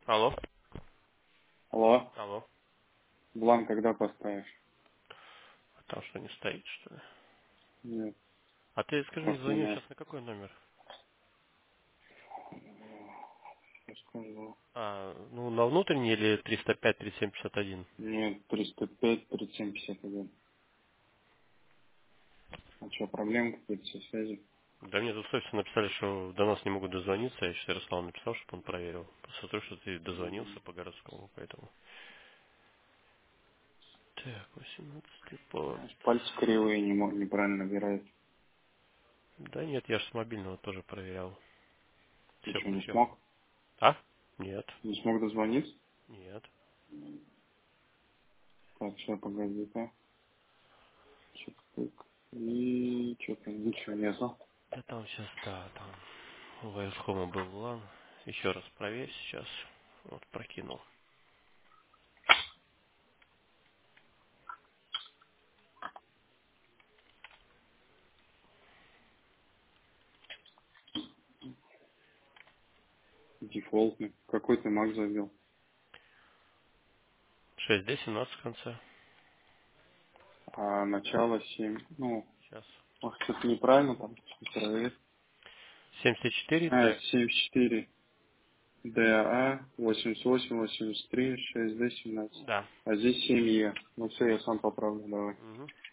Алло. Алло, Алло. бланк когда поставишь? А там что, не стоит, что ли? Нет, А ты скажи, мне просто не звонил надо. сейчас на какой номер? Расскажу. Ну, на внутренний или 305-3751? Нет, 305, 3751. А что, проблемы какие-то со связью? Да мне тут совсем написали, что до нас не могут дозвониться. Я сейчас Ярославу написал, чтобы он проверил. Посмотрю, что ты дозвонился по городскому, поэтому... Так, 18 порт. Пальцы кривые, неправильно набирают. Да нет, я же с мобильного тоже проверял. Ты Все что, не путем. смог? А? Нет. Не смог дозвониться? Нет. Так, сейчас, погоди-ка. Чик-тык. И что-то ничего нету. Да там сейчас, да, там у Вайлдхома был лан. Еще раз проверь сейчас. Вот, прокинул. Дефолтный. Какой ты маг забил? 6D17 в конце. А начало 7. Ну, Сейчас. может, что-то неправильно там. Проверь. 74 А, Д. 74. ДА 88, 83, 6Д 17. Да. А здесь 7Е. Ну все, я сам поправлю, давай. Мгм.